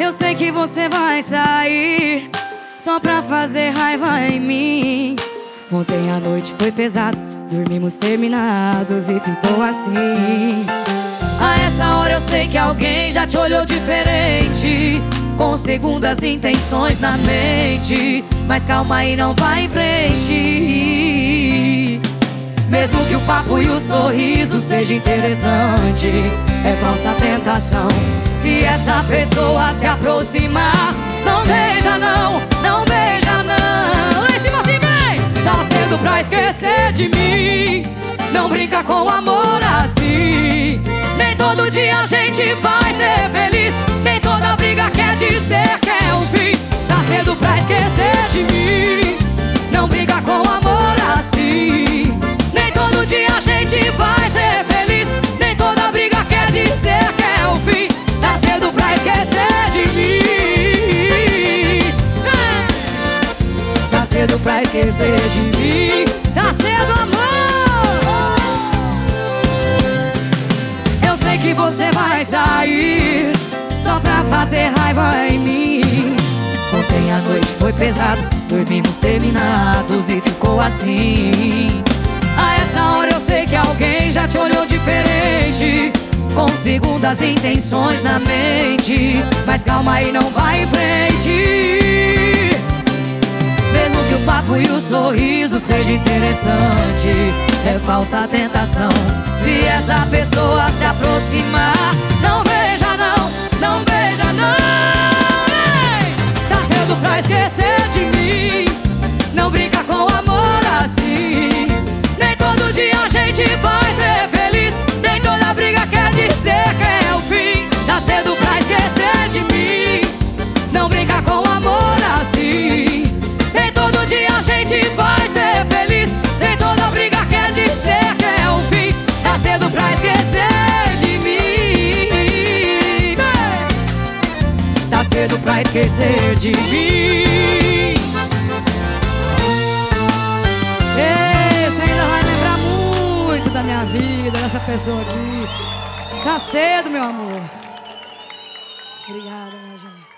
Eu sei que você vai sair só pra fazer raiva em mim. Ontem a noite foi pesada, dormimos terminados e ficou assim. A essa hora eu sei que alguém já te olhou diferente, com segundas intenções na mente. Mas calma aí, não vai em frente. Mesmo que o papo e o sorriso seja interessante, é falsa tentação. Se essa pessoa se aproximar, não beija não, não beija não. Lá em cima assim vem! Tá cedo pra esquecer de mim, não brinca com amor assim. Nem todo dia a gente vai ser feliz, nem toda briga quer dizer que é um fim. Tá cedo pra esquecer de mim, não brinca com amor assim. Nem todo dia a gente vai ser feliz, nem toda briga quer dizer que é o fim. Tá cedo pra esquecer de mim. Tá cedo pra esquecer de mim. Tá cedo, amor. Eu sei que você vai sair só pra fazer raiva em mim. Ontem a noite foi pesada, dormimos terminados e ficou assim. A essa hora eu sei que alguém já te olhou diferente, com segundas intenções na mente. Mas calma aí, não vai em frente. Mesmo que o papo e o sorriso seja interessante, é falsa tentação. Se essa pessoa se aproximar, não beija não, não beija não. Ei! Tá cedo pra esquecer de mim, não brinca com amor assim. Nem todo dia a gente vai ser feliz, nem toda briga quer dizer que é o fim. Tá cedo pra esquecer de mim, não brinca com amor assim. Nem todo dia a gente vai ser feliz, nem toda briga quer dizer que é o fim. Tá cedo pra esquecer de mim. Tá cedo pra esquecer de mim. Você ainda vai lembrar muito da minha vida, dessa pessoa aqui. Tá cedo, meu amor. Obrigada, minha gente.